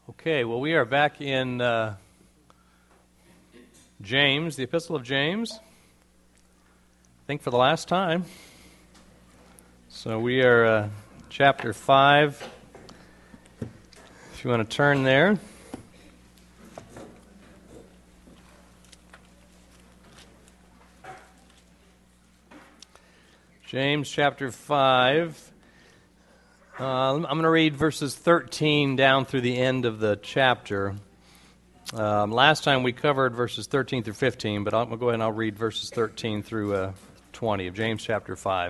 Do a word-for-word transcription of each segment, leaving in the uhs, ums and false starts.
Okay, well, we are back in uh, James, the Epistle of James, I think for the last time. So we are uh, chapter five, if you want to turn there. James chapter five. Uh, I'm going to read verses thirteen down through the end of the chapter. Um, last time we covered verses thirteen through fifteen, but I'm going to go ahead and I'll read verses thirteen through uh, twenty of James chapter five.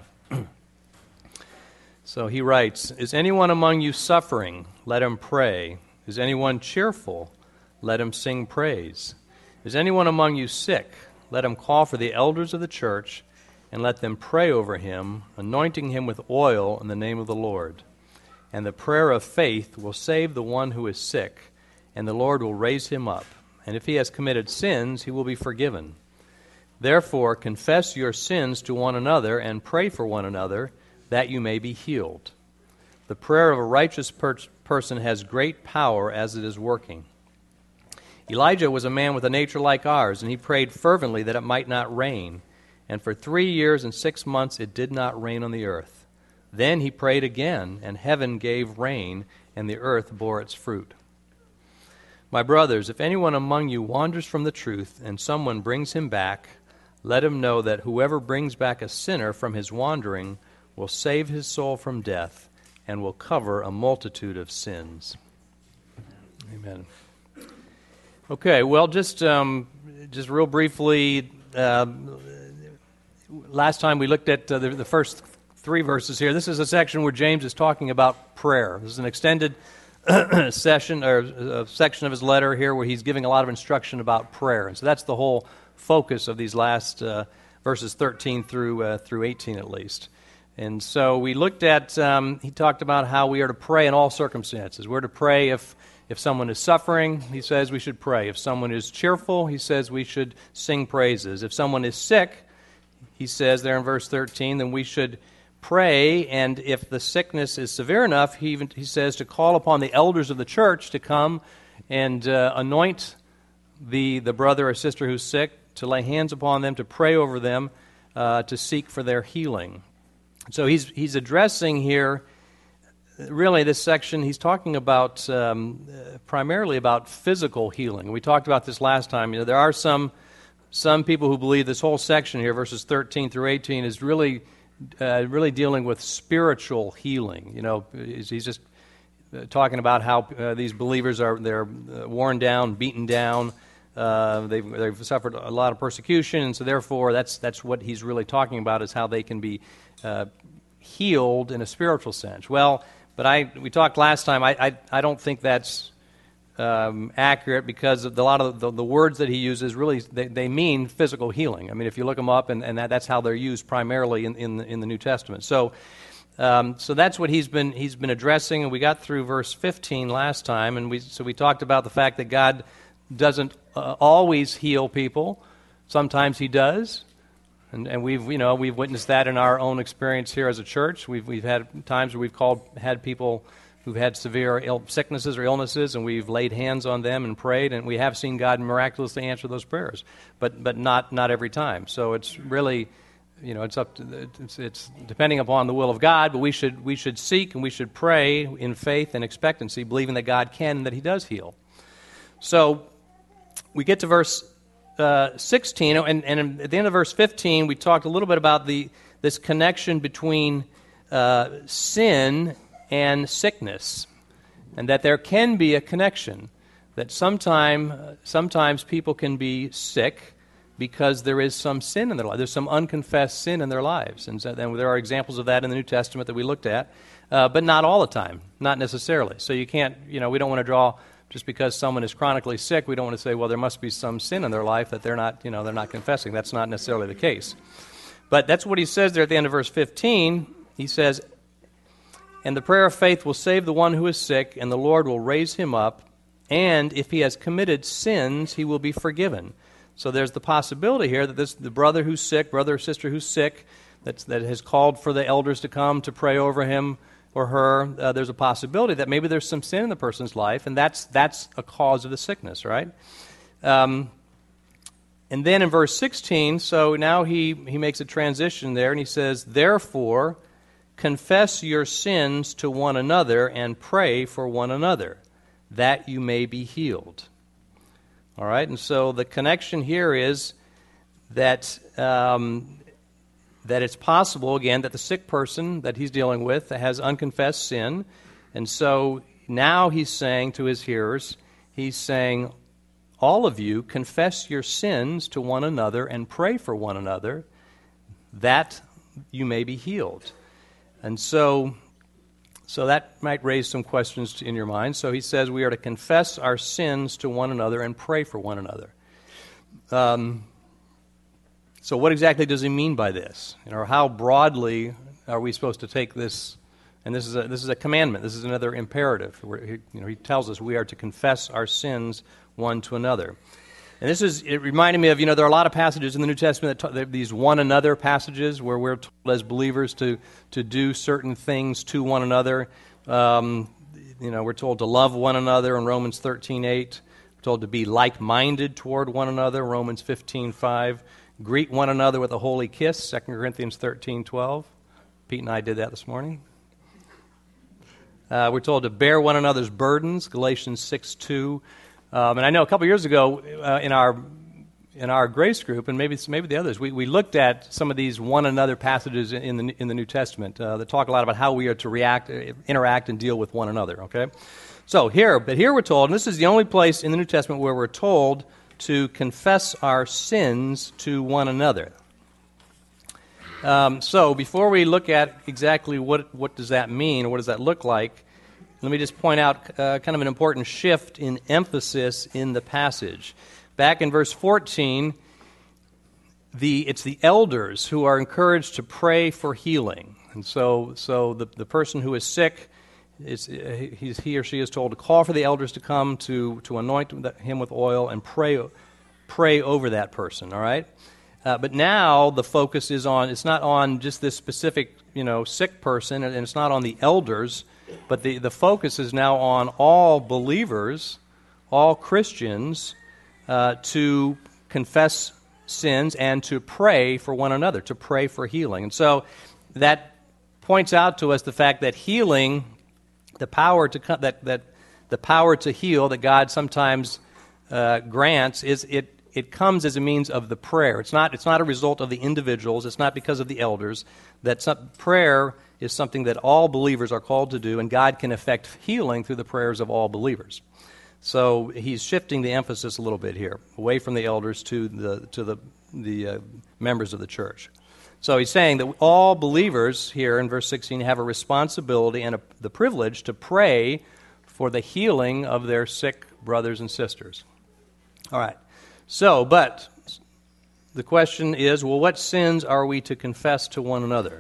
So he writes, "Is anyone among you suffering? Let him pray. Is anyone cheerful? Let him sing praise. Is anyone among you sick? Let him call for the elders of the church, and let them pray over him, anointing him with oil in the name of the Lord. And the prayer of faith will save the one who is sick, and the Lord will raise him up. And if he has committed sins, he will be forgiven. Therefore, confess your sins to one another and pray for one another, that you may be healed. The prayer of a righteous per- person has great power as it is working. Elijah was a man with a nature like ours, and he prayed fervently that it might not rain. And for three years and six months it did not rain on the earth. Then he prayed again, and heaven gave rain, and the earth bore its fruit. My brothers, if anyone among you wanders from the truth, and someone brings him back, let him know that whoever brings back a sinner from his wandering will save his soul from death, and will cover a multitude of sins." Amen. Okay, well, just um, just real briefly, uh, last time we looked at uh, the, the first three verses here. This is a section where James is talking about prayer. This is an extended session or a section of his letter here where he's giving a lot of instruction about prayer. And so that's the whole focus of these last uh, verses thirteen through uh, through eighteen at least. And so we looked at, um, he talked about how we are to pray in all circumstances. We're to pray if If someone is suffering, he says we should pray. If someone is cheerful, he says we should sing praises. If someone is sick, he says there in verse thirteen, then we should pray, and if the sickness is severe enough, he even he says to call upon the elders of the church to come and uh, anoint the, the brother or sister who's sick, to lay hands upon them, to pray over them, uh, to seek for their healing. So he's he's addressing here, really, this section, he's talking about um, uh, primarily about physical healing. We talked about this last time. You know, there are some some people who believe this whole section here, verses thirteen through eighteen, is really uh, really dealing with spiritual healing. You know, he's, he's just uh, talking about how uh, these believers are they're uh, worn down, beaten down. Uh, they've they've suffered a lot of persecution, and so therefore that's that's what he's really talking about, is how they can be uh, healed in a spiritual sense. Well. But I, we talked last time, I, I, I don't think that's um, accurate, because of the, a lot of the, the words that he uses really, they, they mean physical healing. I mean, if you look them up, and, and that, that's how they're used primarily in, in, the, in the New Testament. So um, so that's what he's been he's been addressing, and we got through verse fifteen last time, and we so we talked about the fact that God doesn't uh, always heal people. Sometimes he does. And, and we've, you know, we've witnessed that in our own experience here as a church. We've we've had times where we've called had people who've had severe Ill, sicknesses or illnesses, and we've laid hands on them and prayed, and we have seen God miraculously answer those prayers, but but not not every time. So it's really, you know, it's up to the, it's, it's depending upon the will of God. But we should we should seek and we should pray in faith and expectancy, believing that God can and that He does heal. So we get to verse Uh, sixteen, and, and at the end of verse fifteen, we talked a little bit about the this connection between uh, sin and sickness, and that there can be a connection, that sometime, sometimes people can be sick because there is some sin in their life. There's some unconfessed sin in their lives, and, so, and there are examples of that in the New Testament that we looked at, uh, but not all the time, not necessarily. So you can't, you know, we don't want to draw. Just because someone is chronically sick, we don't want to say, well, there must be some sin in their life that they're not, you know, they're not confessing. That's not necessarily the case. But that's what he says there at the end of verse fifteen. He says, "And the prayer of faith will save the one who is sick, and the Lord will raise him up, and if he has committed sins, he will be forgiven." So there's the possibility here that this the brother who's sick, brother or sister who's sick, that's, that has called for the elders to come to pray over him, or her, uh, there's a possibility that maybe there's some sin in the person's life, and that's that's a cause of the sickness, right? Um, and then in verse sixteen, so now he, he makes a transition there, and he says, therefore, confess your sins to one another and pray for one another, that you may be healed. All right, and so the connection here is that um, that it's possible, again, that the sick person that he's dealing with has unconfessed sin, and so now he's saying to his hearers, he's saying, all of you confess your sins to one another and pray for one another, that you may be healed. And so, so that might raise some questions in your mind. So he says we are to confess our sins to one another and pray for one another. Um, so what exactly does he mean by this? You know, or how broadly are we supposed to take this? And this is a, this is a commandment. This is another imperative. Where he, you know, he tells us we are to confess our sins one to another. And this is, it reminded me of, you know, there are a lot of passages in the New Testament, that talk, these one another passages where we're told as believers to, to do certain things to one another. Um, you know, we're told to love one another in Romans thirteen eight. We're told to be like-minded toward one another, Romans fifteen five. Greet one another with a holy kiss, Second Corinthians thirteen twelve. Pete and I did that this morning. Uh, we're told to bear one another's burdens, Galatians six two. Um, and I know a couple years ago uh, in our in our grace group, and maybe maybe the others, we, we looked at some of these one another passages in the in the New Testament uh, that talk a lot about how we are to react, interact, and deal with one another. Okay, so here, but here we're told, and this is the only place in the New Testament where we're told to confess our sins to one another. Um, so before we look at exactly what what does that mean, or what does that look like, let me just point out uh, kind of an important shift in emphasis in the passage. Back in verse fourteen, the it's the elders who are encouraged to pray for healing. And so so the, the person who is sick, is, uh, he's, he or she is told to call for the elders to come to, to anoint him with oil and pray, pray over that person, all right? Uh, but now the focus is on, it's not on just this specific, you know, sick person, and it's not on the elders, but the, the focus is now on all believers, all Christians, uh, to confess sins and to pray for one another, to pray for healing. And so that points out to us the fact that healing, the power to that that the power to heal that God sometimes uh, grants, is it it comes as a means of the prayer. It's not it's not a result of the individuals. It's not because of the elders. That some, prayer is something that all believers are called to do, and God can effect healing through the prayers of all believers. So he's shifting the emphasis a little bit here, away from the elders to the to the the uh, members of the church. So he's saying that all believers here in verse sixteen have a responsibility and a, the privilege to pray for the healing of their sick brothers and sisters. All right. So, but the question is, well, what sins are we to confess to one another?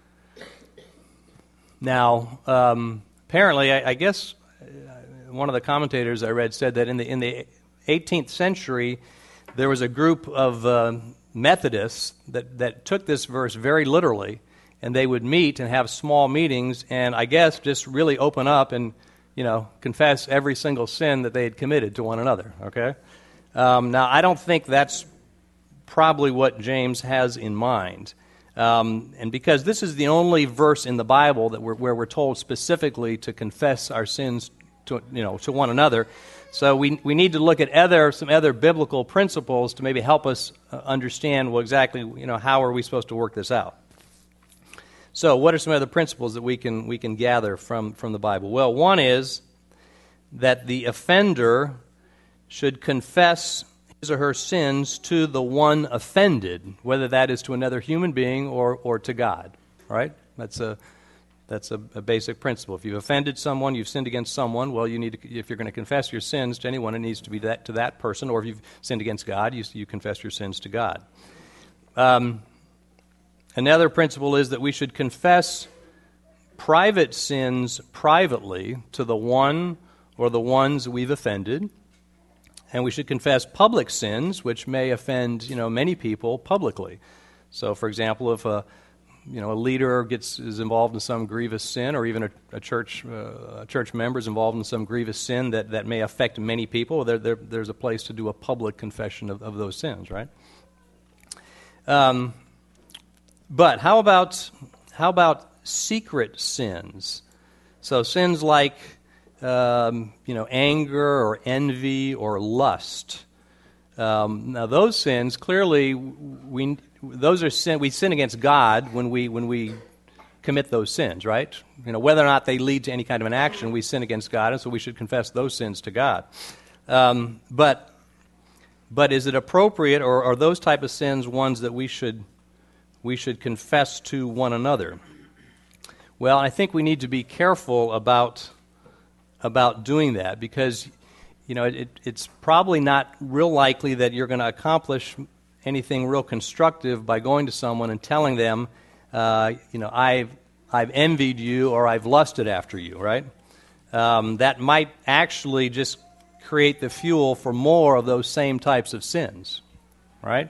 Now, um, apparently, I, I guess one of the commentators I read said that in the in the eighteenth century, there was a group of uh, Methodists that, that took this verse very literally, and they would meet and have small meetings, and I guess just really open up and, you know, confess every single sin that they had committed to one another, okay? Um, now, I don't think that's probably what James has in mind. Um, and because this is the only verse in the Bible that we're, where we're told specifically to confess our sins to, you know, to one another, so we we need to look at other some other biblical principles to maybe help us uh, understand, well, exactly, you know, how are we supposed to work this out. So what are some other principles that we can we can gather from, from the Bible? Well, one is that the offender should confess his or her sins to the one offended, whether that is to another human being or, or to God. All right? That's a that's a, a basic principle. If you've offended someone, you've sinned against someone, well, you need to, if you're going to confess your sins to anyone, it needs to be that to that person. Or if you've sinned against God, you, you confess your sins to God. Um, another principle is that we should confess private sins privately to the one or the ones we've offended. And we should confess public sins, which may offend, you know, many people publicly. So, for example, if a you know, a leader gets is involved in some grievous sin, or even a, a church uh, a church member is involved in some grievous sin that, that may affect many people, there, there, there's a place to do a public confession of, of those sins, right? Um, but how about how about secret sins? So sins like um, you know, anger or envy or lust. Um, now those sins, clearly, we those are sin. We sin against God when we when we commit those sins, right? You know, whether or not they lead to any kind of an action, we sin against God, and so we should confess those sins to God. Um, but but is it appropriate, or are those type of sins ones that we should we should confess to one another? Well, I think we need to be careful about about doing that, because you know it, it's probably not real likely that you're going to accomplish anything real constructive by going to someone and telling them, uh, you know, I've I've envied you or I've lusted after you, right? Um, that might actually just create the fuel for more of those same types of sins, right?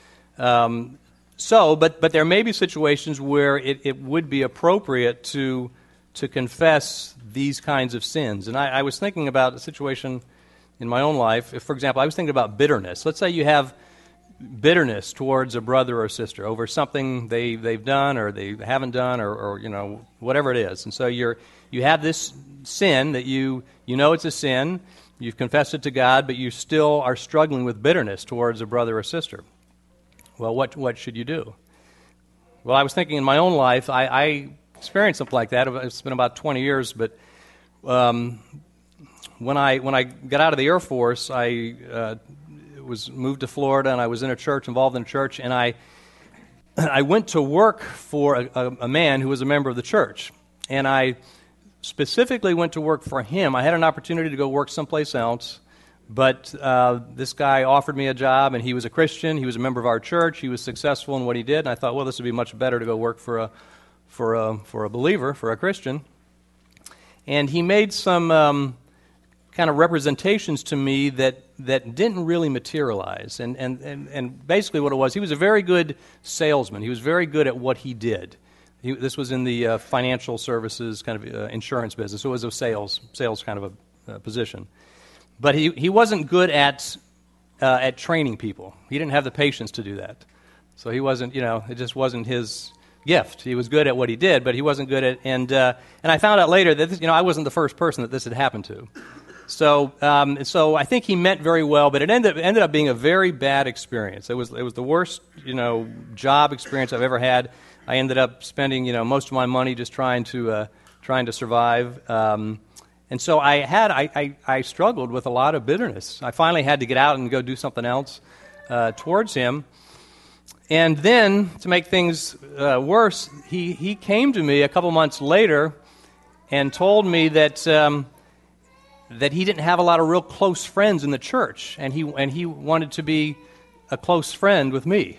Um, so, but but there may be situations where it, it would be appropriate to to confess these kinds of sins. And I, I was thinking about a situation in my own life. If, for example, I was thinking about bitterness. Let's say you have bitterness towards a brother or sister over something they, they've done or they haven't done, or, or you know, whatever it is. And so you're you have this sin that you you know it's a sin. You've confessed it to God, but you still are struggling with bitterness towards a brother or sister. Well, what what should you do? Well, I was thinking in my own life, I, I experienced something like that. It's been about twenty years, but um, when I when I got out of the Air Force, I uh, was moved to Florida, and I was in a church, involved in a church, and I I went to work for a, a, a man who was a member of the church, and I specifically went to work for him. I had an opportunity to go work someplace else, but uh, this guy offered me a job, and he was a Christian. He was a member of our church. He was successful in what he did, and I thought, well, this would be much better to go work for a for a for a believer, for a Christian. And he made some um, kind of representations to me that that didn't really materialize. And, and and and basically, what it was, he was a very good salesman. He was very good at what he did. He, this was in the uh, financial services kind of uh, insurance business. So it was a sales sales kind of a uh, position. But he, he wasn't good at uh, at training people. He didn't have the patience to do that. So he wasn't, you know, it just wasn't his gift. He was good at what he did, but he wasn't good at, and uh, and I found out later that this, you know, I wasn't the first person that this had happened to. So um, so I think he meant very well, but it ended up, ended up being a very bad experience. It was it was the worst, you know, job experience I've ever had. I ended up spending, you know, most of my money just trying to uh, trying to survive. Um, And so I had, I, I, I struggled with a lot of bitterness. I finally had to get out and go do something else uh, towards him. And then, to make things uh, worse, he, he came to me a couple months later and told me that um, that he didn't have a lot of real close friends in the church, and he and he wanted to be a close friend with me.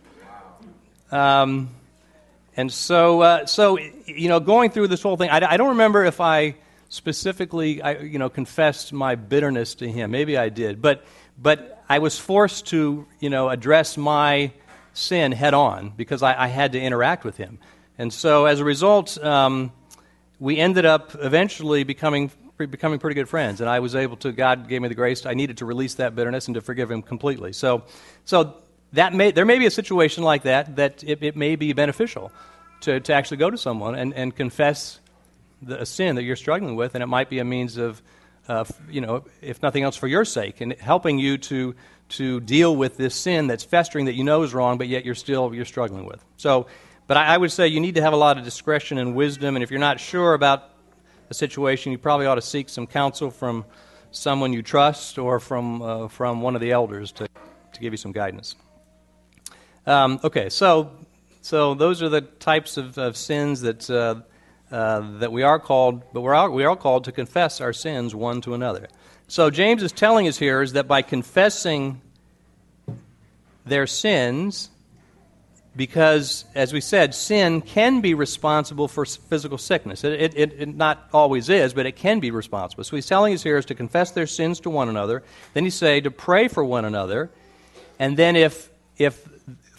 Um, and so, uh, so you know, going through this whole thing, I, I don't remember if I specifically, I, you know, confessed my bitterness to him. Maybe I did, but but I was forced to, you know, address my sin head on because I, I had to interact with him, and so as a result, um, we ended up eventually becoming becoming pretty good friends. And I was able to. God gave me the grace. I needed to release that bitterness and to forgive him completely. So, so that may there may be a situation like that that it, it may be beneficial to to actually go to someone and and confess The, a sin that you're struggling with, and it might be a means of, uh, you know, if nothing else, for your sake, and helping you to to deal with this sin that's festering that you know is wrong, but yet you're still you're struggling with. So, but I, I would say you need to have a lot of discretion and wisdom, and if you're not sure about a situation, you probably ought to seek some counsel from someone you trust or from uh, from one of the elders to to give you some guidance. Um, okay, so so those are the types of, of sins that. Uh, Uh, that we are called, but we're all, we are called to confess our sins one to another. So James is telling us here is that by confessing their sins, because, as we said, sin can be responsible for physical sickness. It, it, it, it not always is, but it can be responsible. So he's telling us here is to confess their sins to one another. Then he say to pray for one another, and then if if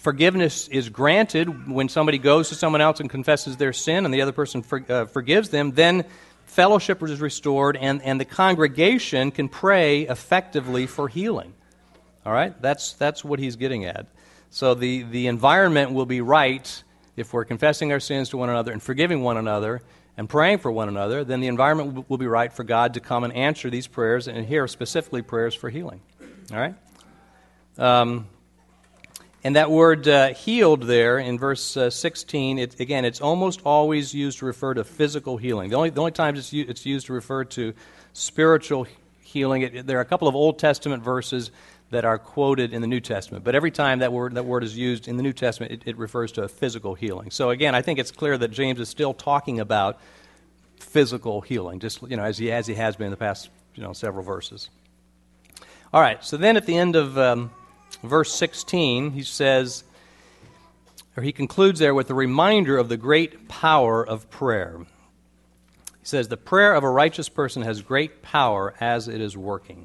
forgiveness is granted when somebody goes to someone else and confesses their sin and the other person for, uh, forgives them, then fellowship is restored and, and the congregation can pray effectively for healing. All right? That's that's what he's getting at. So the, the environment will be right if we're confessing our sins to one another and forgiving one another and praying for one another, then the environment will, will be right for God to come and answer these prayers, and here specifically prayers for healing. All right? Um, and that word uh, healed there in verse uh, sixteen, it, again, it's almost always used to refer to physical healing. The only, the only times it's, u- it's used to refer to spiritual healing, it, there are a couple of Old Testament verses that are quoted in the New Testament. But every time that word that word is used in the New Testament, it, it refers to a physical healing. So again, I think it's clear that James is still talking about physical healing, just you know, as he as he has been in the past you know several verses. All right. So then at the end of um, verse sixteen, he says, or he concludes there with a reminder of the great power of prayer. He says, "The prayer of a righteous person has great power as it is working."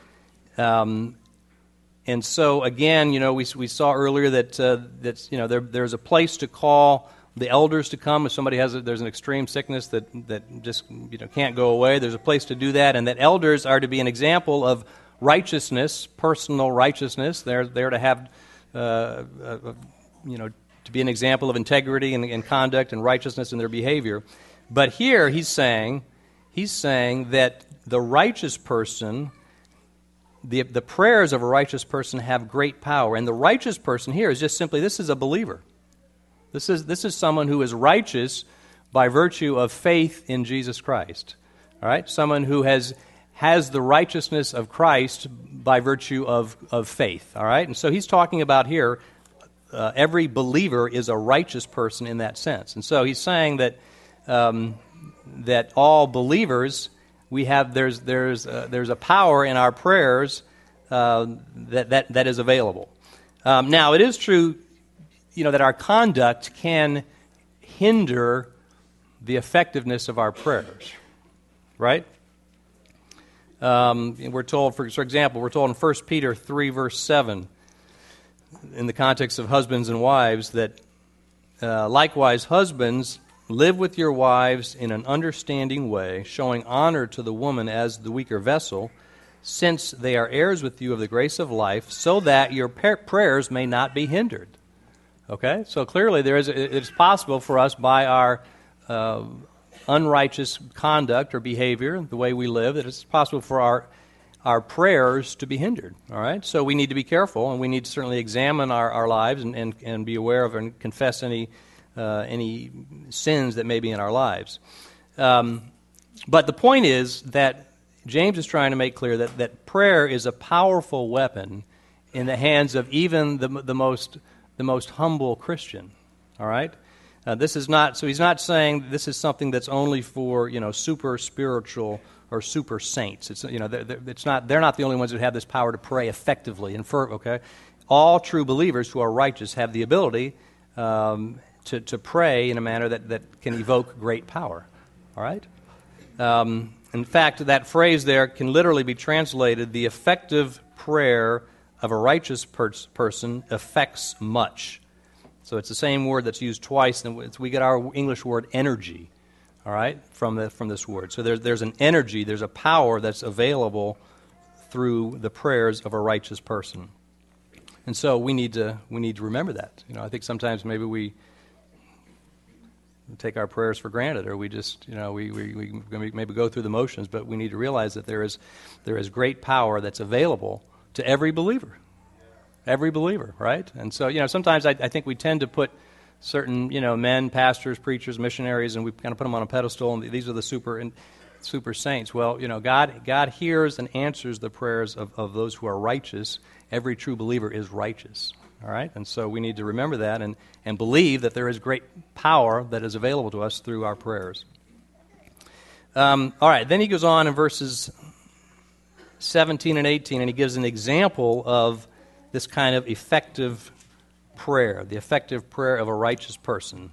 Um, And so again, you know, we we saw earlier that uh, that you know there there's a place to call the elders to come if somebody has a, there's an extreme sickness that that just you know can't go away. There's a place to do that, and that elders are to be an example of righteousness, personal righteousness. They're there to have uh, uh, you know to be an example of integrity and, and conduct and righteousness in their behavior. But here he's saying he's saying that the righteous person. The, the prayers of a righteous person have great power. And the righteous person here is just simply, this is a believer. This is this is someone who is righteous by virtue of faith in Jesus Christ. All right? Someone who has has the righteousness of Christ by virtue of, of faith. All right? And so he's talking about here, uh, every believer is a righteous person in that sense. And so he's saying that um, that all believers... We have there's there's uh, there's a power in our prayers uh, that that that is available. Um, now it is true, you know, that our conduct can hinder the effectiveness of our prayers, right? Um, we're told, for, for example, we're told in First Peter three verse seven, in the context of husbands and wives, that uh, likewise husbands. Live with your wives in an understanding way, showing honor to the woman as the weaker vessel, since they are heirs with you of the grace of life, so that your prayers may not be hindered. Okay? So clearly there is it's possible for us by our uh, unrighteous conduct or behavior, the way we live, that it's possible for our our prayers to be hindered. All right? So we need to be careful, and we need to certainly examine our, our lives and, and, and be aware of and confess any Uh, any sins that may be in our lives. Um, but the point is that James is trying to make clear that, that prayer is a powerful weapon in the hands of even the, the most the most humble Christian. All right? Uh, this is not, so he's not saying this is something that's only for, you know, super spiritual or super saints. It's, you know, they're, they're, it's not, they're not the only ones that have this power to pray effectively and for, okay? All true believers who are righteous have the ability um, To, to pray in a manner that, that can evoke great power. All right? Um, in fact, that phrase there can literally be translated, the effective prayer of a righteous per- person affects much. So it's the same word that's used twice, and we get our English word energy, all right, from the, from this word. So there's, there's an energy, there's a power that's available through the prayers of a righteous person. And so we need to we need to remember that. You know, I think sometimes maybe we take our prayers for granted, or we just, you know, we, we, we maybe go through the motions, but we need to realize that there is there is great power that's available to every believer. Every believer, right? And so, you know, sometimes I, I think we tend to put certain, you know, men, pastors, preachers, missionaries, and we kind of put them on a pedestal, and these are the super and super saints. Well, you know, God God hears and answers the prayers of, of those who are righteous. Every true believer is righteous. All right? And so we need to remember that and, and believe that there is great power that is available to us through our prayers. Um, all right, then he goes on in verses seventeen and eighteen, and he gives an example of this kind of effective prayer, the effective prayer of a righteous person.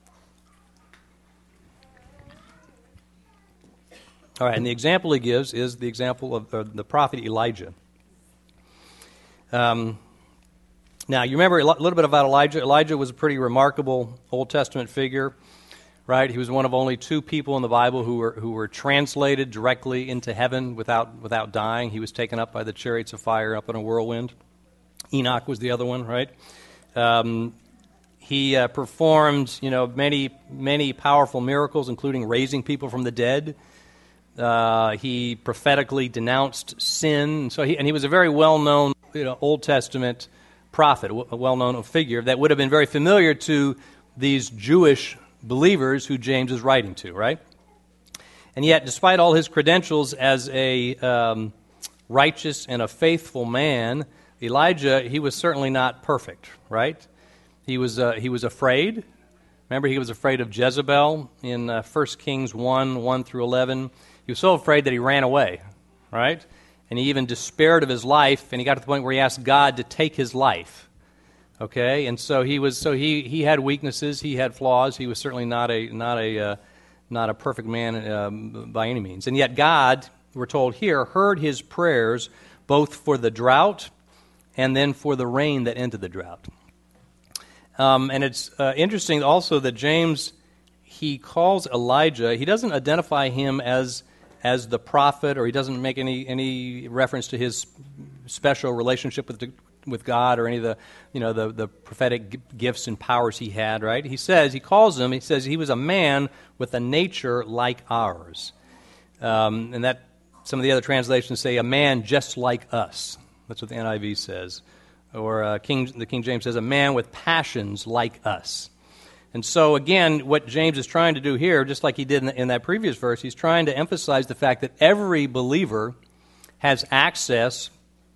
All right, and the example he gives is the example of uh, the prophet Elijah. Um Now, you remember a little bit about Elijah. Elijah was a pretty remarkable Old Testament figure, right? He was one of only two people in the Bible who were who were translated directly into heaven without without dying. He was taken up by the chariots of fire up in a whirlwind. Enoch was the other one, right? Um, he uh, performed, you know, many many powerful miracles, including raising people from the dead. Uh, he prophetically denounced sin, so he, and he was a very well-known, you know, Old Testament prophet, a well-known figure that would have been very familiar to these Jewish believers who James is writing to, right? And yet, despite all his credentials as a um, righteous and a faithful man, Elijah, he was certainly not perfect, right? He was uh, he was afraid. Remember, he was afraid of Jezebel in uh, First Kings one, one through eleven. He was so afraid that he ran away, right? And he even despaired of his life, and he got to the point where he asked God to take his life. Okay, and so he was so he, he had weaknesses, he had flaws. He was certainly not a not a uh, not a perfect man um, by any means. And yet God, we're told here, heard his prayers both for the drought and then for the rain that ended the drought. Um, and it's uh, interesting also that James, he calls Elijah. He doesn't identify him as as the prophet, or he doesn't make any any reference to his special relationship with the, with God, or any of the you know the the prophetic gifts and powers he had. Right? He says he calls him. He says he was a man with a nature like ours, um, and that some of the other translations say a man just like us. That's what the N I V says, or uh, King the King James says a man with passions like us. And so, again, what James is trying to do here, just like he did in, the, in that previous verse, he's trying to emphasize the fact that every believer has access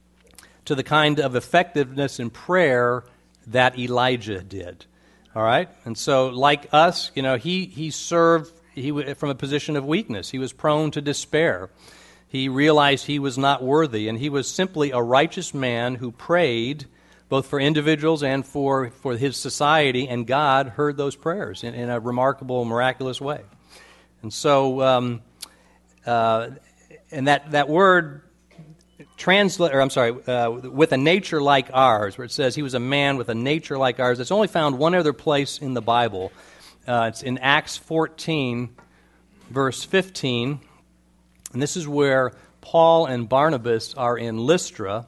to the kind of effectiveness in prayer that Elijah did. All right? And so, like us, you know, he, he served he from a position of weakness. He was prone to despair. He realized he was not worthy, and he was simply a righteous man who prayed both for individuals and for, for his society, and God heard those prayers in, in a remarkable, miraculous way. And so, um, uh, and that, that word, translate, or I'm sorry, uh, with a nature like ours, where it says he was a man with a nature like ours, it's only found one other place in the Bible. Uh, it's in Acts fourteen, verse fifteen, and this is where Paul and Barnabas are in Lystra.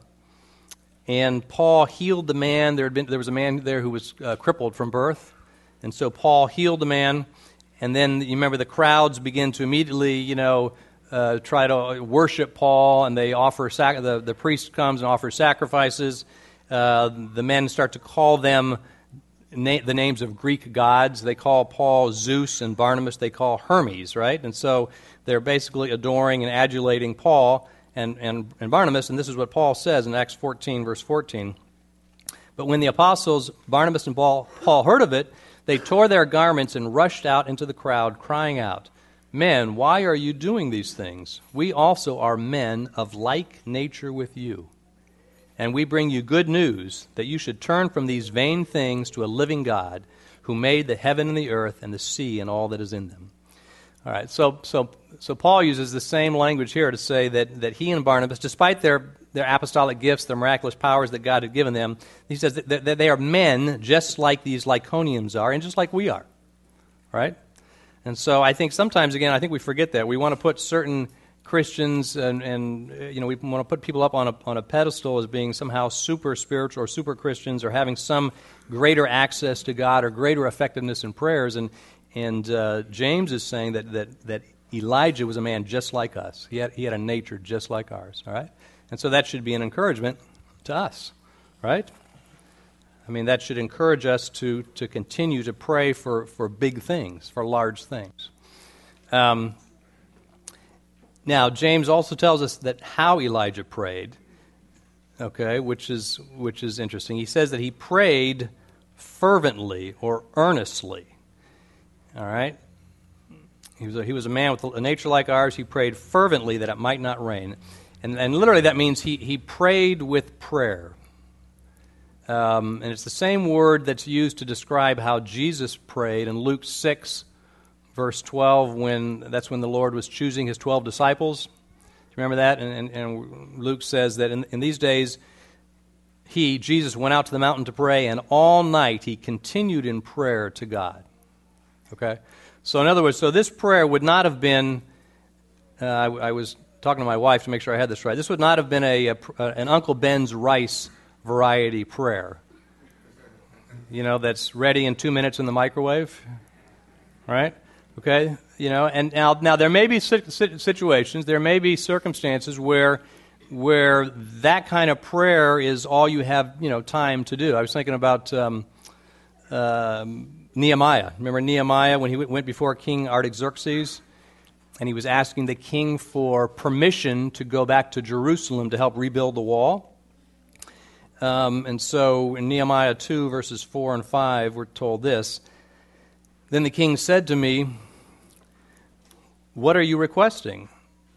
And Paul healed the man. There had been there was a man there who was uh, crippled from birth, and so Paul healed the man. And then you remember the crowds begin to immediately, you know, uh, try to worship Paul, and they offer sac- the the priest comes and offers sacrifices. Uh, the men start to call them na- the names of Greek gods. They call Paul Zeus, and Barnabas they call Hermes, right? And so they're basically adoring and adulating Paul And, and, and Barnabas, and this is what Paul says in Acts fourteen, verse fourteen. But when the apostles, Barnabas and Paul, Paul heard of it, they tore their garments and rushed out into the crowd, crying out, "Men, why are you doing these things? We also are men of like nature with you. And we bring you good news that you should turn from these vain things to a living God who made the heaven and the earth and the sea and all that is in them." All right, so so so Paul uses the same language here to say that, that he and Barnabas, despite their, their apostolic gifts, their miraculous powers that God had given them, he says that, that they are men just like these Lycaonians are and just like we are, right? And so I think sometimes, again, I think we forget that. We want to put certain Christians and, and you know, we want to put people up on a, on a pedestal as being somehow super spiritual or super Christians or having some greater access to God or greater effectiveness in prayers. And And uh, James is saying that, that that Elijah was a man just like us. He had he had a nature just like ours, all right? And so that should be an encouragement to us, right? I mean, that should encourage us to to continue to pray for, for big things, for large things. Um, now, James also tells us that how Elijah prayed, okay, which is which is interesting. He says that he prayed fervently or earnestly. All right? He was, a, he was a man with a nature like ours. He prayed fervently that it might not rain. And, and literally that means he, he prayed with prayer. Um, and it's the same word that's used to describe how Jesus prayed in Luke six, verse twelve, when that's when the Lord was choosing his twelve disciples. Do you remember that? And, and, and Luke says that in, in these days he, Jesus, went out to the mountain to pray, and all night he continued in prayer to God. Okay? So in other words, so this prayer would not have been, uh, I, I was talking to my wife to make sure I had this right, this would not have been a, a an Uncle Ben's rice variety prayer. You know, that's ready in two minutes in the microwave, right? Okay? You know, and now, now there may be situations, there may be circumstances where where that kind of prayer is all you have, you know, time to do. I was thinking about um, uh, Nehemiah. Remember Nehemiah when he went before King Artaxerxes, and he was asking the king for permission to go back to Jerusalem to help rebuild the wall. Um, and so in Nehemiah two, verses four and five, we're told this. Then the king said to me, "What are you requesting?"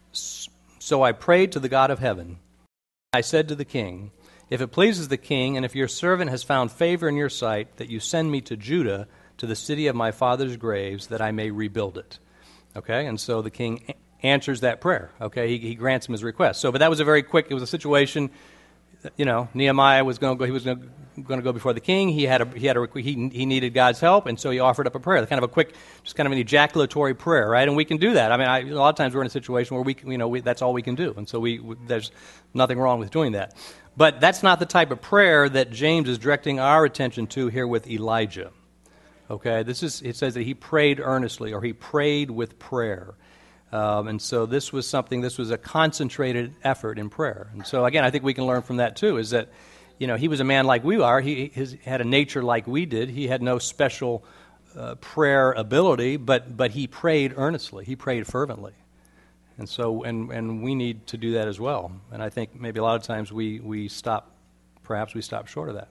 So I prayed to the God of heaven. I said to the king, "If it pleases the king, and if your servant has found favor in your sight, that you send me to Judah, to the city of my father's graves, that I may rebuild it." Okay, and so the king a- answers that prayer. Okay, he, he grants him his request. So, but that was a very quick, it was a situation, you know, Nehemiah was going to go, he was going to going to go before the king. He had a he had a he he needed God's help, and so he offered up a prayer, kind of a quick, just kind of an ejaculatory prayer, right? And we can do that. I mean, I, a lot of times we're in a situation where we, can, you know, we, that's all we can do, and so we, we there's nothing wrong with doing that. But that's not the type of prayer that James is directing our attention to here with Elijah. Okay, this is it says that he prayed earnestly, or he prayed with prayer. Um, and so this was something, this was a concentrated effort in prayer. And so again, I think we can learn from that too, is that, you know, he was a man like we are. He his, had a nature like we did. He had no special uh, prayer ability, but but he prayed earnestly. He prayed fervently. And so, and, and we need to do that as well. And I think maybe a lot of times we, we stop, perhaps we stop short of that.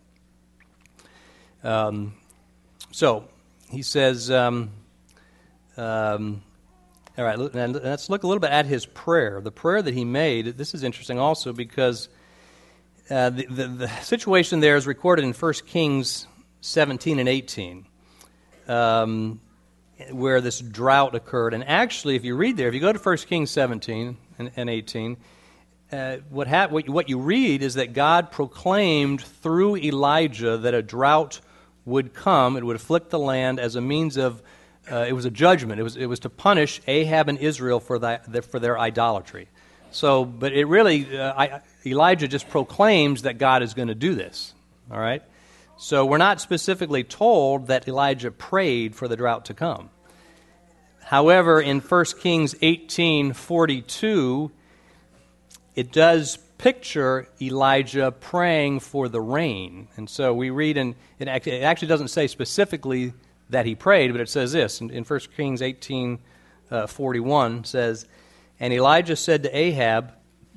Um, so, he says, um, um, all right, let's look a little bit at his prayer. The prayer that he made, this is interesting also because uh, the, the, the situation there is recorded in First Kings seventeen and eighteen, um, where this drought occurred. And actually, if you read there, if you go to First Kings seventeen and, and eighteen, uh, what, ha- what, you, what you read is that God proclaimed through Elijah that a drought would come, it would afflict the land as a means of, uh, it was a judgment. It was it was to punish Ahab and Israel for that for their idolatry. So, but it really, uh, I, Elijah just proclaims that God is going to do this. All right. So we're not specifically told that Elijah prayed for the drought to come. However, in First Kings eighteen forty-two, it does picture Elijah praying for the rain. And so we read, in it actually doesn't say specifically that he prayed, but it says this. In, in First Kings eighteen forty-one, says, "And Elijah said to Ahab,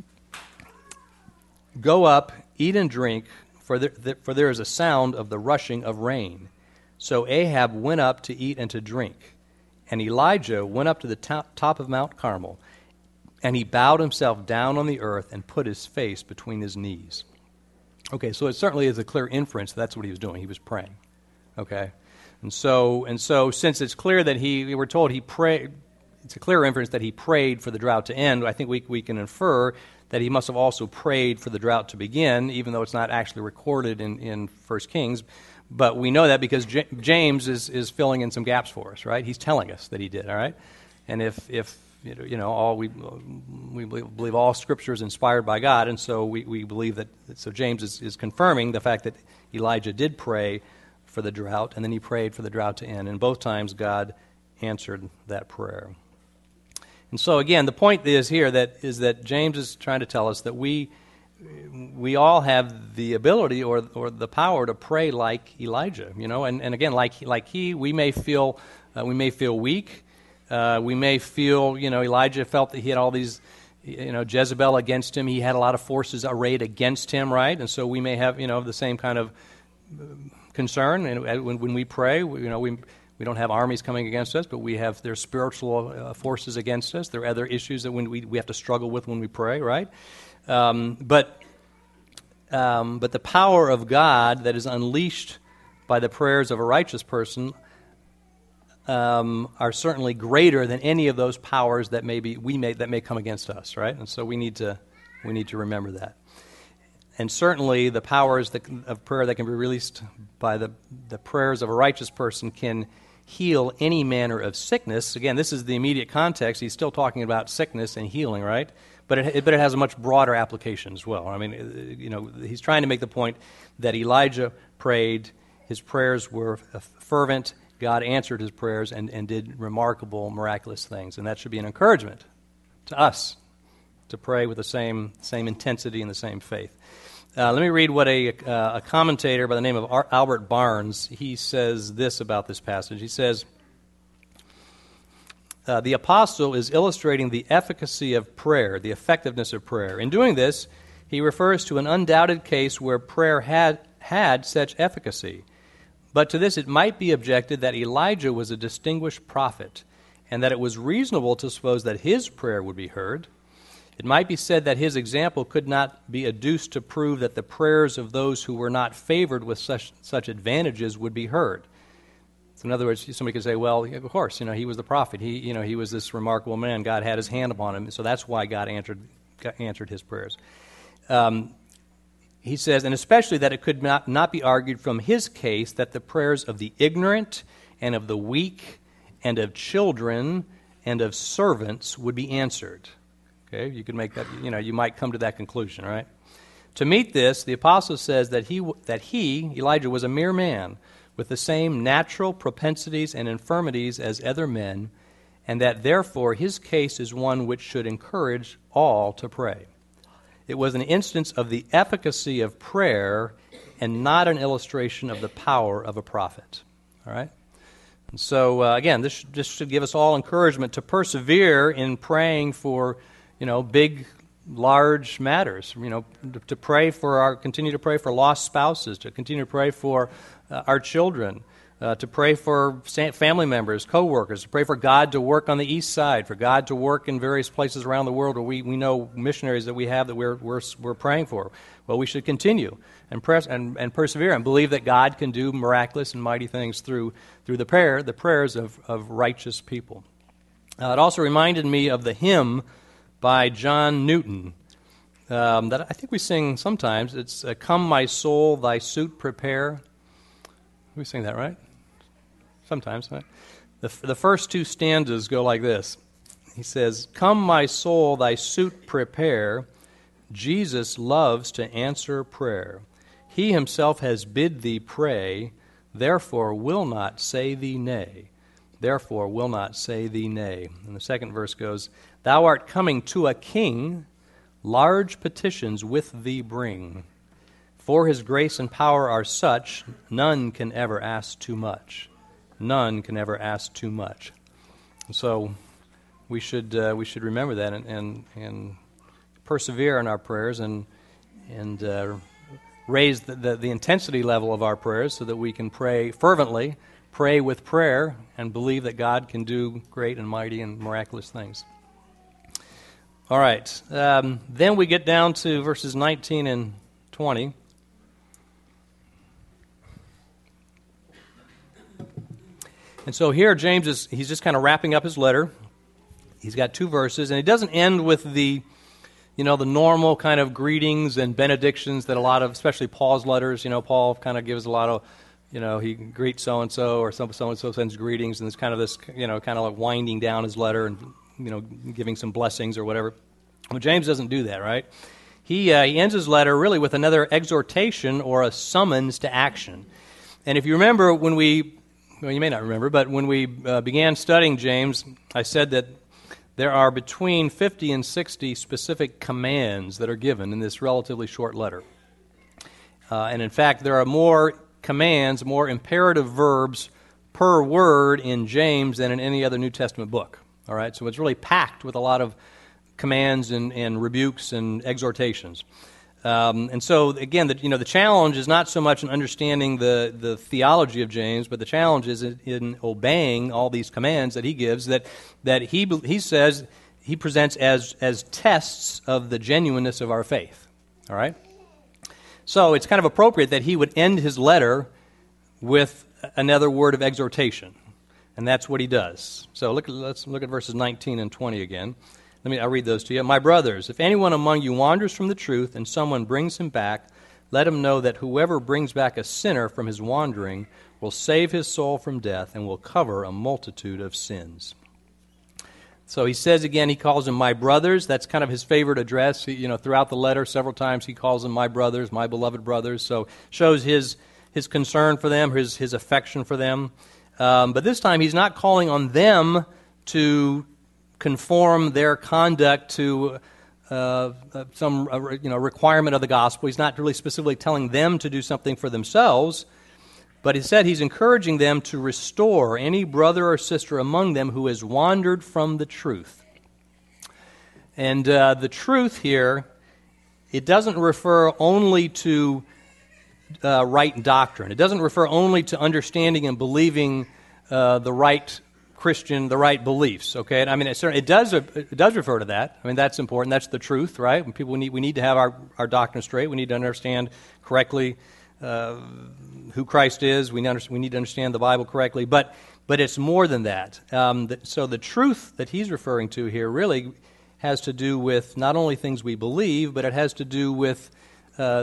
'Go up, eat and drink, for there, for there is a sound of the rushing of rain.' So Ahab went up to eat and to drink. And Elijah went up to the top, top of Mount Carmel, and he bowed himself down on the earth and put his face between his knees." Okay, so it certainly is a clear inference that's what he was doing. He was praying. Okay, and so and so since it's clear that he, we were told he prayed, it's a clear inference that he prayed for the drought to end. I think we we can infer that he must have also prayed for the drought to begin, even though it's not actually recorded in, in First Kings. But we know that because J- James is, is filling in some gaps for us, right? He's telling us that he did, all right? And if if you know, all we we believe all Scripture is inspired by God, and so we, we believe that. So James is, is confirming the fact that Elijah did pray for the drought, and then he prayed for the drought to end. And both times God answered that prayer. And so again, the point is here that is that James is trying to tell us that we we all have the ability or or the power to pray like Elijah. You know, and, and again, like like he, we may feel uh, we may feel weak. Uh, we may feel, you know, Elijah felt that he had all these, you know, Jezebel against him. He had a lot of forces arrayed against him, right? And so we may have, you know, the same kind of concern. And when, when we pray, we, you know, we we don't have armies coming against us, but we have their spiritual uh, forces against us. There are other issues that when we we have to struggle with when we pray, right? Um, but um, but the power of God that is unleashed by the prayers of a righteous person Um, are certainly greater than any of those powers that may be we may that may come against us, right? And so we need to we need to remember that. and certainly the powers that, of prayer that can be released by the, the prayers of a righteous person can heal any manner of sickness. Again, this is the immediate context. He's still talking about sickness and healing, right? But it, but it has a much broader application as well. I mean, you know, he's trying to make the point that Elijah prayed, his prayers were fervent, God answered his prayers and, and did remarkable, miraculous things. And that should be an encouragement to us to pray with the same same intensity and the same faith. Uh, let me read what a, uh, a commentator by the name of Ar- Albert Barnes, he says this about this passage. He says, uh, the apostle is illustrating the efficacy of prayer, the effectiveness of prayer. In doing this, he refers to an undoubted case where prayer had, had such efficacy. But to this it might be objected that Elijah was a distinguished prophet, and that it was reasonable to suppose that his prayer would be heard. It might be said that his example could not be adduced to prove that the prayers of those who were not favored with such such advantages would be heard. So in other words, somebody could say, well, of course, you know, he was the prophet. He, you know, he was this remarkable man. God had his hand upon him, so that's why God answered answered his prayers. Um, he says, and especially that it could not, not be argued from his case that the prayers of the ignorant and of the weak and of children and of servants would be answered. Okay, you could make that, you know, you might come to that conclusion, right? To meet this, the apostle says that he, that he, Elijah, was a mere man with the same natural propensities and infirmities as other men, and that therefore his case is one which should encourage all to pray. It was an instance of the efficacy of prayer and not an illustration of the power of a prophet. All right? And so, uh, again, this, this should give us all encouragement to persevere in praying for, you know, big, large matters. You know, to, to pray for our, continue to pray for lost spouses, to continue to pray for uh, our children, uh, to pray for family members, co-workers, to pray for God to work on the east side, for God to work in various places around the world where we, we know missionaries that we have that we're, we're, we're praying for. Well, we should continue and press and, and persevere and believe that God can do miraculous and mighty things through through the prayer, the prayers of, of righteous people. Uh, it also reminded me of the hymn by John Newton um, that I think we sing sometimes. It's uh, "Come, my soul, thy suit prepare." We sing that, right? Sometimes, right? The, the first two stanzas go like this. He says, "Come, my soul, thy suit prepare. Jesus loves to answer prayer. He himself has bid thee pray, therefore will not say thee nay. Therefore will not say thee nay." And the second verse goes, "Thou art coming to a king, large petitions with thee bring. For his grace and power are such, none can ever ask too much." None can ever ask too much. And so we should uh, we should remember that and and, and persevere in our prayers and and uh, raise the, the, the intensity level of our prayers so that we can pray fervently, pray with prayer, and believe that God can do great and mighty and miraculous things. All right. Um, then we get down to verses nineteen and twenty. And so here James is, he's just kind of wrapping up his letter. He's got two verses, and he doesn't end with the, you know, the normal kind of greetings and benedictions that a lot of, especially Paul's letters, you know, Paul kind of gives a lot of, you know, he greets so-and-so or so- so-and-so sends greetings, and it's kind of this, you know, kind of like winding down his letter and, you know, giving some blessings or whatever. Well, James doesn't do that, right? He, uh, he ends his letter really with another exhortation or a summons to action. And if you remember when we, well, you may not remember, but when we uh, began studying James, I said that there are between fifty and sixty specific commands that are given in this relatively short letter. Uh, and in fact, there are more commands, more imperative verbs per word in James than in any other New Testament book. All right, so it's really packed with a lot of commands and, and rebukes and exhortations. Um, and so, again, the, you know, the challenge is not so much in understanding the, the theology of James, but the challenge is in, in obeying all these commands that he gives that that he he says he presents as as tests of the genuineness of our faith. All right? So it's kind of appropriate that he would end his letter with another word of exhortation, and that's what he does. So look, let's look at verses nineteen and twenty again. Let me, I'll read those to you. "My brothers, if anyone among you wanders from the truth and someone brings him back, let him know that whoever brings back a sinner from his wandering will save his soul from death and will cover a multitude of sins. So he says again, he calls them my brothers. That's kind of his favorite address. He, you know, throughout the letter, several times he calls them my brothers, my beloved brothers. So shows his his concern for them, his his affection for them. Um, but this time he's not calling on them to conform their conduct to uh, some uh, you know requirement of the gospel. He's not really specifically telling them to do something for themselves. But he said he's encouraging them to restore any brother or sister among them who has wandered from the truth. And uh, the truth here, it doesn't refer only to uh, right doctrine. It doesn't refer only to understanding and believing uh, the right Christian, the right beliefs. Okay, I mean, it, it does it does refer to that. I mean, that's important. That's the truth, right? When people need we need to have our, our doctrine straight. We need to understand correctly Uh, who Christ is. We, under, we need to understand the Bible correctly, but but it's more than that. Um, that. So the truth that he's referring to here really has to do with not only things we believe, but it has to do with uh,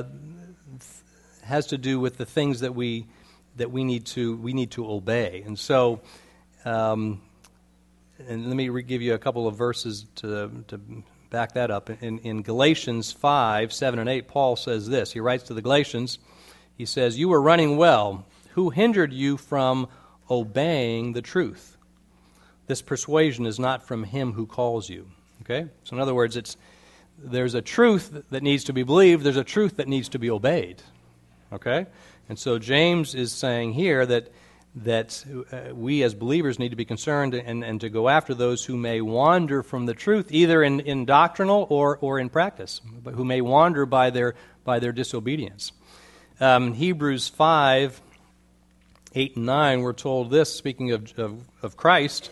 has to do with the things that we that we need to we need to obey. And so, um, and let me re- give you a couple of verses to to back that up. In, in Galatians five, seven, and eight, Paul says this. He writes to the Galatians. He says, "You were running well. Who hindered you from obeying the truth? This persuasion is not from him who calls you." Okay? So in other words, it's there's a truth that needs to be believed. There's a truth that needs to be obeyed. Okay? And so James is saying here that that uh, we as believers need to be concerned and, and to go after those who may wander from the truth, either in, in doctrinal or, or in practice, but who may wander by their by their disobedience. Um, Hebrews five, eight and nine, we're told this, speaking of, of, of Christ,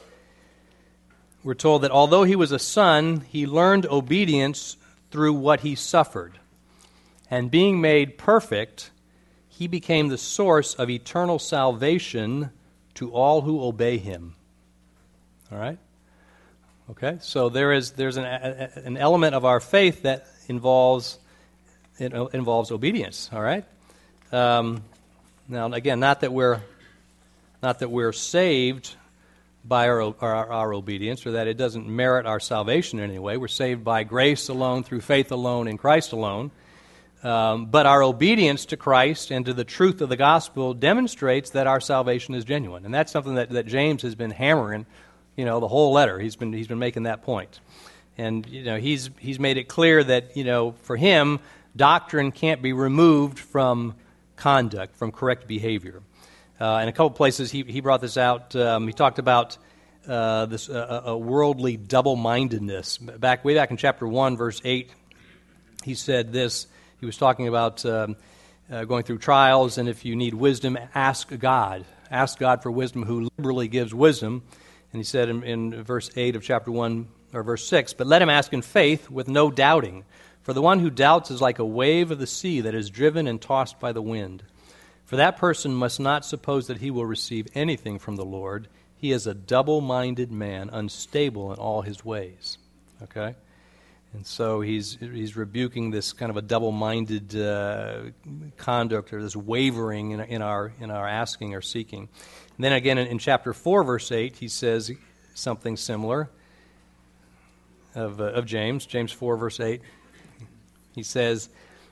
we're told that although he was a son, he learned obedience through what he suffered. And being made perfect, he became the source of eternal salvation to all who obey him. All right? Okay, so there is there's an, a, an element of our faith that involves it involves obedience. All right? Um, now, again, not that we're not that we're saved by our, our our obedience, or that it doesn't merit our salvation in any way. We're saved by grace alone, through faith alone, in Christ alone. Um, but our obedience to Christ and to the truth of the gospel demonstrates that our salvation is genuine, and that's something that, that James has been hammering, you know, the whole letter. He's been he's been making that point, and you know he's he's made it clear that you know for him, doctrine can't be removed from conduct, from correct behavior. Uh, in a couple places, he, he brought this out. Um, he talked about uh, this uh, a worldly double-mindedness. Back way back in chapter one, verse eight, he said this. He was talking about um, uh, going through trials, and if you need wisdom, ask God. Ask God for wisdom, who liberally gives wisdom. And he said in, in verse eight of chapter one, or verse six, "But let him ask in faith with no doubting. For the one who doubts is like a wave of the sea that is driven and tossed by the wind. For that person must not suppose that he will receive anything from the Lord. He is a double-minded man, unstable in all his ways." Okay? And so he's he's rebuking this kind of a double-minded uh, conduct, or this wavering in, in our in our asking or seeking. And then again in, in chapter four, verse eight, he says something similar of, uh, of James, James four, verse eight. He says,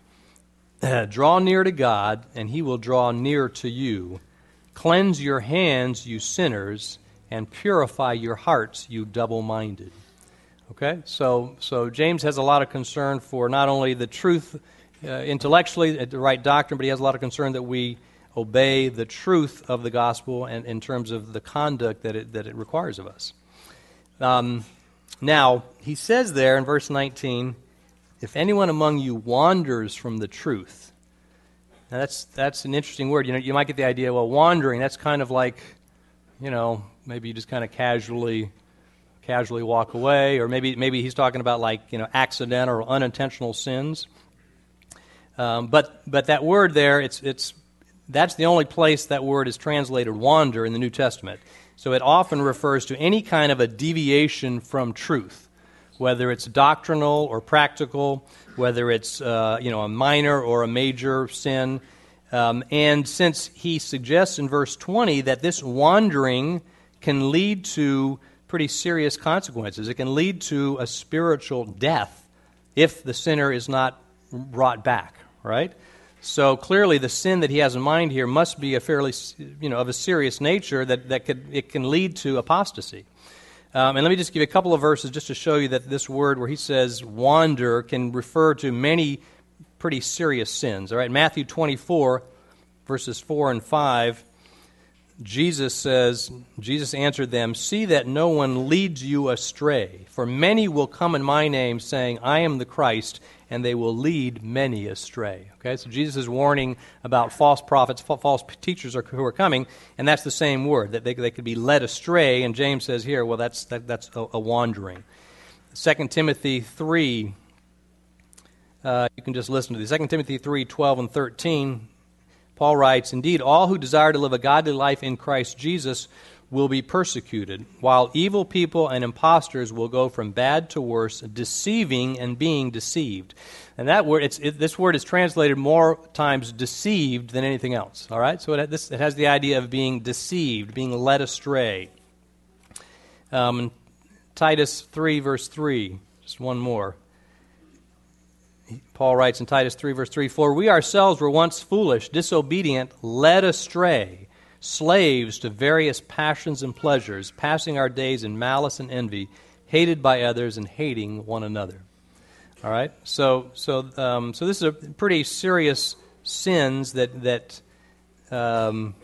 "Draw near to God, and he will draw near to you. Cleanse your hands, you sinners, and purify your hearts, you double-minded." Okay, so so James has a lot of concern for not only the truth uh, intellectually, the right doctrine, but he has a lot of concern that we obey the truth of the gospel and in terms of the conduct that it that it requires of us. Um, now, he says there in verse nineteen, "If anyone among you wanders from the truth." Now that's that's an interesting word. You know, you might get the idea, well, wandering, that's kind of like, you know, maybe you just kind of casually casually walk away, or maybe maybe he's talking about like, you know, accidental or unintentional sins. Um, but but that word there, it's it's that's the only place that word is translated wander in the New Testament. So it often refers to any kind of a deviation from truth, whether it's doctrinal or practical, whether it's uh, you know a minor or a major sin. Um, and since he suggests in verse twenty that this wandering can lead to pretty serious consequences, it can lead to a spiritual death if the sinner is not brought back, right? So clearly the sin that he has in mind here must be a fairly, you know, of a serious nature that, that could it can lead to apostasy. Um, and let me just give you a couple of verses just to show you that this word where he says wander can refer to many pretty serious sins. All right, Matthew twenty-four, verses four and five, Jesus says, Jesus answered them, "See that no one leads you astray, for many will come in my name, saying, I am the Christ, and they will lead many astray." Okay, so Jesus is warning about false prophets, false teachers who are coming, and that's the same word, that they, they could be led astray, and James says here, well, that's that, that's a, a wandering. Second Timothy three, uh, you can just listen to this. Second Timothy three, twelve and thirteen, Paul writes, "Indeed, all who desire to live a godly life in Christ Jesus will be persecuted, while evil people and impostors will go from bad to worse, deceiving and being deceived." And that word, it's, it, this word is translated more times deceived than anything else. All right, so it, this, it has the idea of being deceived, being led astray. Um, Titus three, verse three, just one more. Paul writes in Titus three, verse three, "For we ourselves were once foolish, disobedient, led astray, slaves to various passions and pleasures, passing our days in malice and envy, hated by others and hating one another." All right, so so um, so this is a pretty serious sins that that um,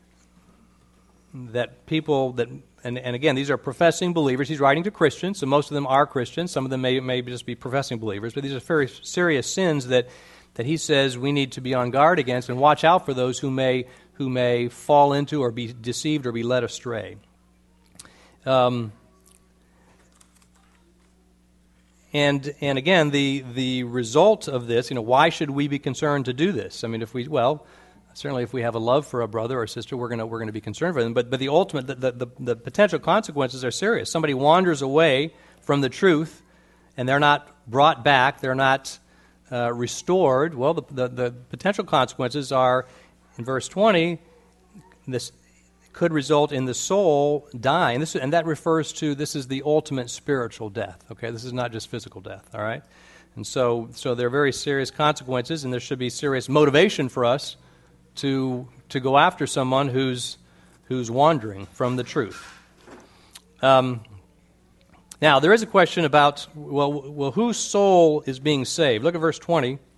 that people that and, and again, these are professing believers. He's writing to Christians, so most of them are Christians. Some of them may may just be professing believers, but these are very serious sins that that he says we need to be on guard against and watch out for those who may who may fall into or be deceived or be led astray. Um, and and again, the the result of this, you know, why should we be concerned to do this? I mean, if we well. Certainly, if we have a love for a brother or sister, we're going to we're going to be concerned for them. But but the ultimate, the, the, the potential consequences are serious. Somebody wanders away from the truth, and they're not brought back. They're not uh, restored. Well, the, the the potential consequences are, in verse twenty, this could result in the soul dying. This and that refers to this is the ultimate spiritual death. Okay, this is not just physical death. All right, and so so there are very serious consequences, and there should be serious motivation for us to to go after someone who's who's wandering from the truth. Um, now, there is a question about, well, well, whose soul is being saved? Look at verse twenty. It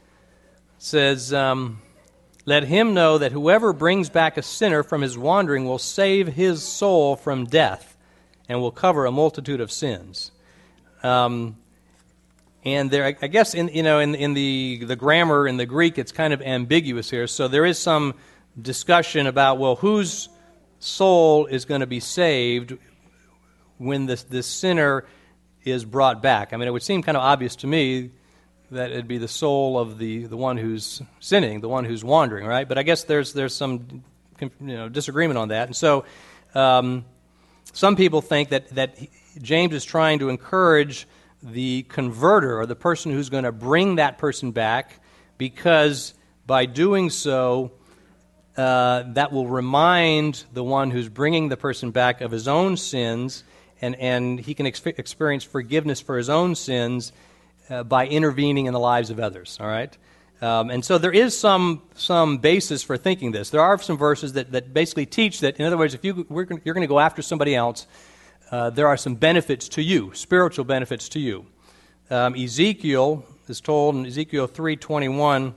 says, um, "Let him know that whoever brings back a sinner from his wandering will save his soul from death and will cover a multitude of sins." Um And there, I guess, in you know, in in the the grammar in the Greek, it's kind of ambiguous here. So there is some discussion about, well, whose soul is going to be saved when this this sinner is brought back. I mean, it would seem kind of obvious to me that it'd be the soul of the, the one who's sinning, the one who's wandering, right? But I guess there's there's some you know disagreement on that, and so um, some people think that that James is trying to encourage the converter or the person who's going to bring that person back, because by doing so, uh, that will remind the one who's bringing the person back of his own sins, and, and he can ex- experience forgiveness for his own sins uh, by intervening in the lives of others, all right? Um, and so there is some some basis for thinking this. There are some verses that, that basically teach that, in other words, if you, we're, you're going to go after somebody else, Uh, there are some benefits to you, spiritual benefits to you. Um, Ezekiel is told in Ezekiel three twenty-one,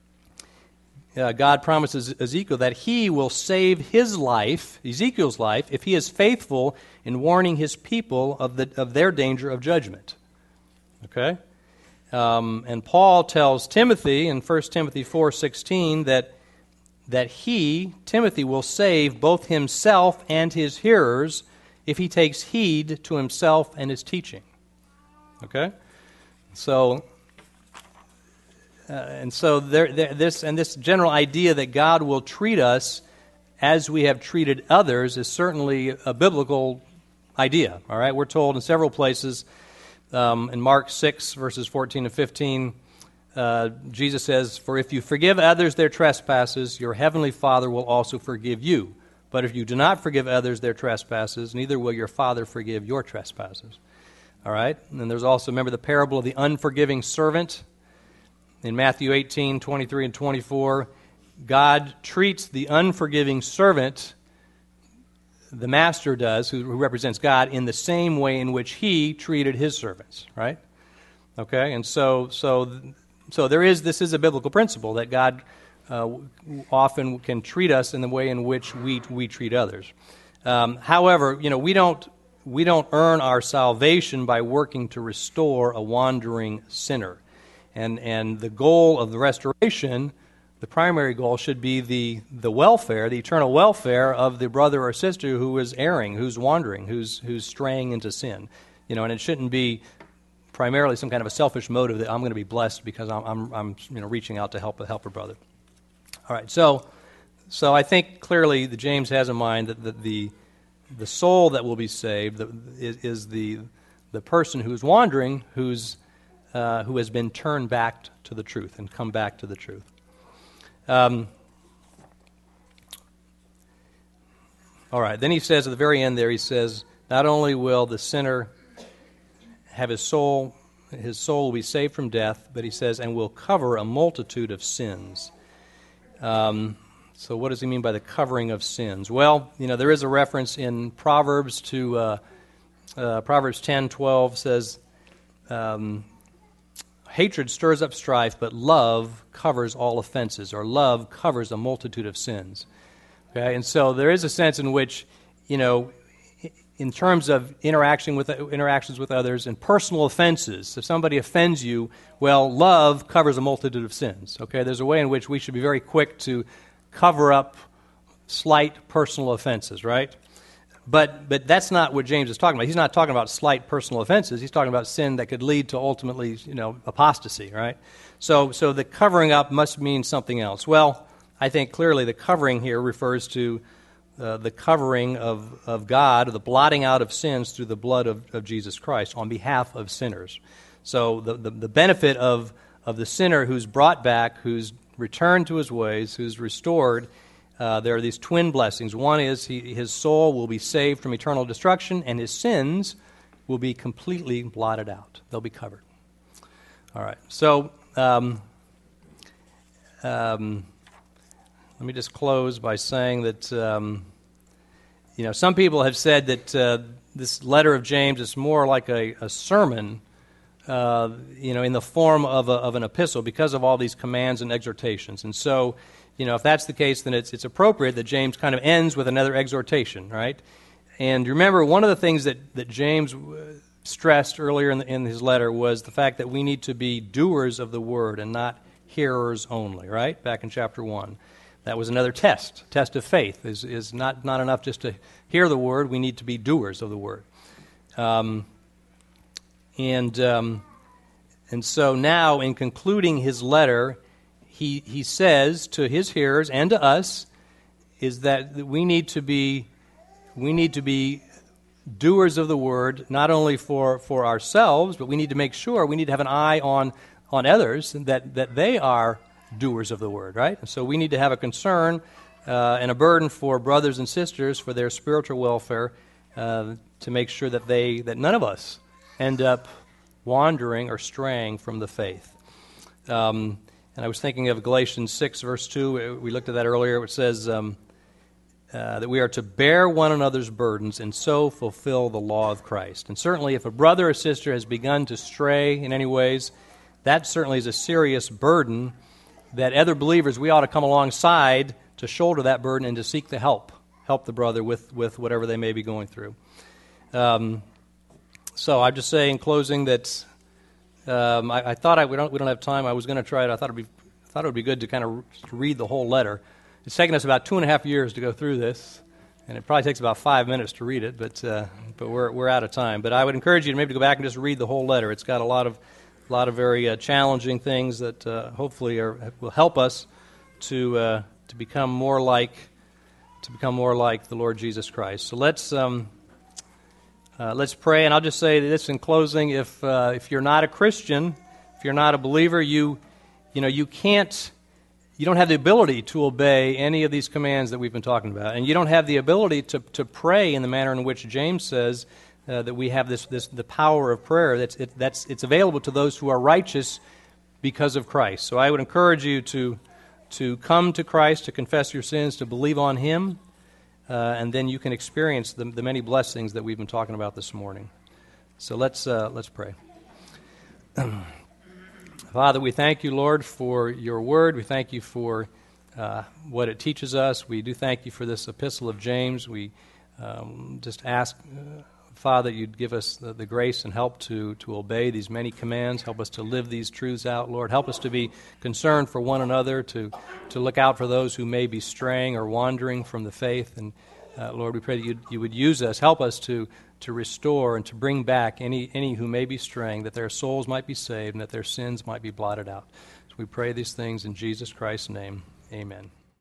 uh, God promises Ezekiel that he will save his life, Ezekiel's life, if he is faithful in warning his people of the of their danger of judgment. Okay? Um, and Paul tells Timothy in First Timothy four sixteen that that he, Timothy, will save both himself and his hearers if he takes heed to himself and his teaching. Okay? So, uh, and so there, there, this and this general idea that God will treat us as we have treated others is certainly a biblical idea. All right? We're told in several places Um, in Mark six, verses fourteen and fifteen, uh, Jesus says, "For if you forgive others their trespasses, your heavenly Father will also forgive you. But if you do not forgive others their trespasses, neither will your Father forgive your trespasses." All right? And then there's also, remember the parable of the unforgiving servant? In Matthew eighteen, twenty-three and twenty-four, God treats the unforgiving servant, the master does, who, who represents God, in the same way in which he treated his servants, right? Okay, and so so so there is, this is a biblical principle that God uh, often can treat us in the way in which we we treat others. Um, however, you know, we don't we don't earn our salvation by working to restore a wandering sinner. And and the goal of the restoration, the primary goal, should be the, the welfare, the eternal welfare of the brother or sister who is erring, who's wandering, who's who's straying into sin. You know, and it shouldn't be primarily some kind of a selfish motive that I'm going to be blessed because I'm I'm, I'm you know reaching out to help help a brother. All right, so so I think clearly that James has in mind that the the, the soul that will be saved is, is the the person who's wandering, who's Uh, who has been turned back to the truth and come back to the truth. Um, all right, then he says at the very end there, he says, not only will the sinner have his soul, his soul will be saved from death, but he says, and will cover a multitude of sins. Um, so what does he mean by the covering of sins? Well, you know, there is a reference in Proverbs to, uh, uh, Proverbs ten twelve says, um, hatred stirs up strife, but love covers all offenses, or love covers a multitude of sins. Okay, and so there is a sense in which, you know, in terms of interaction with interactions with others and personal offenses, if somebody offends you, well, love covers a multitude of sins. Okay, there's a way in which we should be very quick to cover up slight personal offenses, right? But but that's not what James is talking about. He's not talking about slight personal offenses. He's talking about sin that could lead to ultimately, you know, apostasy, right? So so the covering up must mean something else. Well, I think clearly the covering here refers to uh, the covering of, of God, the blotting out of sins through the blood of, of Jesus Christ on behalf of sinners. So the, the, the benefit of, of the sinner who's brought back, who's returned to his ways, who's restored, Uh, there are these twin blessings. One is he, his soul will be saved from eternal destruction, and his sins will be completely blotted out. They'll be covered. All right. So um, um, let me just close by saying that, um, you know, some people have said that uh, this letter of James is more like a, a sermon, uh, you know, in the form of, a, of an epistle because of all these commands and exhortations. And so, you know, if that's the case, then it's it's appropriate that James kind of ends with another exhortation, right? And remember, one of the things that, that James stressed earlier in, the, in his letter was the fact that we need to be doers of the word and not hearers only, right? Back in chapter one. That was another test, test of faith. Is is not, not enough just to hear the word, we need to be doers of the word. Um, and um, and so now, in concluding his letter, He he says to his hearers and to us is that we need to be we need to be doers of the word, not only for, for ourselves, but we need to make sure we need to have an eye on on others that, that they are doers of the word, right? And so we need to have a concern uh, and a burden for brothers and sisters for their spiritual welfare uh, to make sure that they that none of us end up wandering or straying from the faith. Um, And I was thinking of Galatians six, verse two. We looked at that earlier. It says um, uh, that we are to bear one another's burdens and so fulfill the law of Christ. And certainly if a brother or sister has begun to stray in any ways, that certainly is a serious burden that other believers, we ought to come alongside to shoulder that burden and to seek the help, help the brother with, with whatever they may be going through. Um, so I'd just say in closing that Um, I, I thought I we don't we don't have time. I was going to try it. I thought it'd be thought it would be good to kind of read the whole letter. It's taken us about two and a half years to go through this, and it probably takes about five minutes to read it. But uh, but we're we're out of time. But I would encourage you to maybe to go back and just read the whole letter. It's got a lot of a lot of very uh, challenging things that uh, hopefully are, will help us to uh, to become more like to become more like the Lord Jesus Christ. So let's um, Uh, let's pray, and I'll just say this in closing. If uh, if you're not a Christian, if you're not a believer, you you know you can't, you don't have the ability to obey any of these commands that we've been talking about, and you don't have the ability to to pray in the manner in which James says uh, that we have this this the power of prayer. That's it, that's it's available to those who are righteous because of Christ. So I would encourage you to to come to Christ, to confess your sins, to believe on Him. Uh, and then you can experience the, the many blessings that we've been talking about this morning. So let's uh, let's pray. Father, we thank you, Lord, for your word. We thank you for uh, what it teaches us. We do thank you for this epistle of James. We um, just ask, uh, Father, you'd give us the, the grace and help to, to obey these many commands. Help us to live these truths out, Lord. Help us to be concerned for one another, to, to look out for those who may be straying or wandering from the faith. And, uh, Lord, we pray that you'd, you would use us. Help us to, to restore and to bring back any, any who may be straying, that their souls might be saved and that their sins might be blotted out. So we pray these things in Jesus Christ's name. Amen.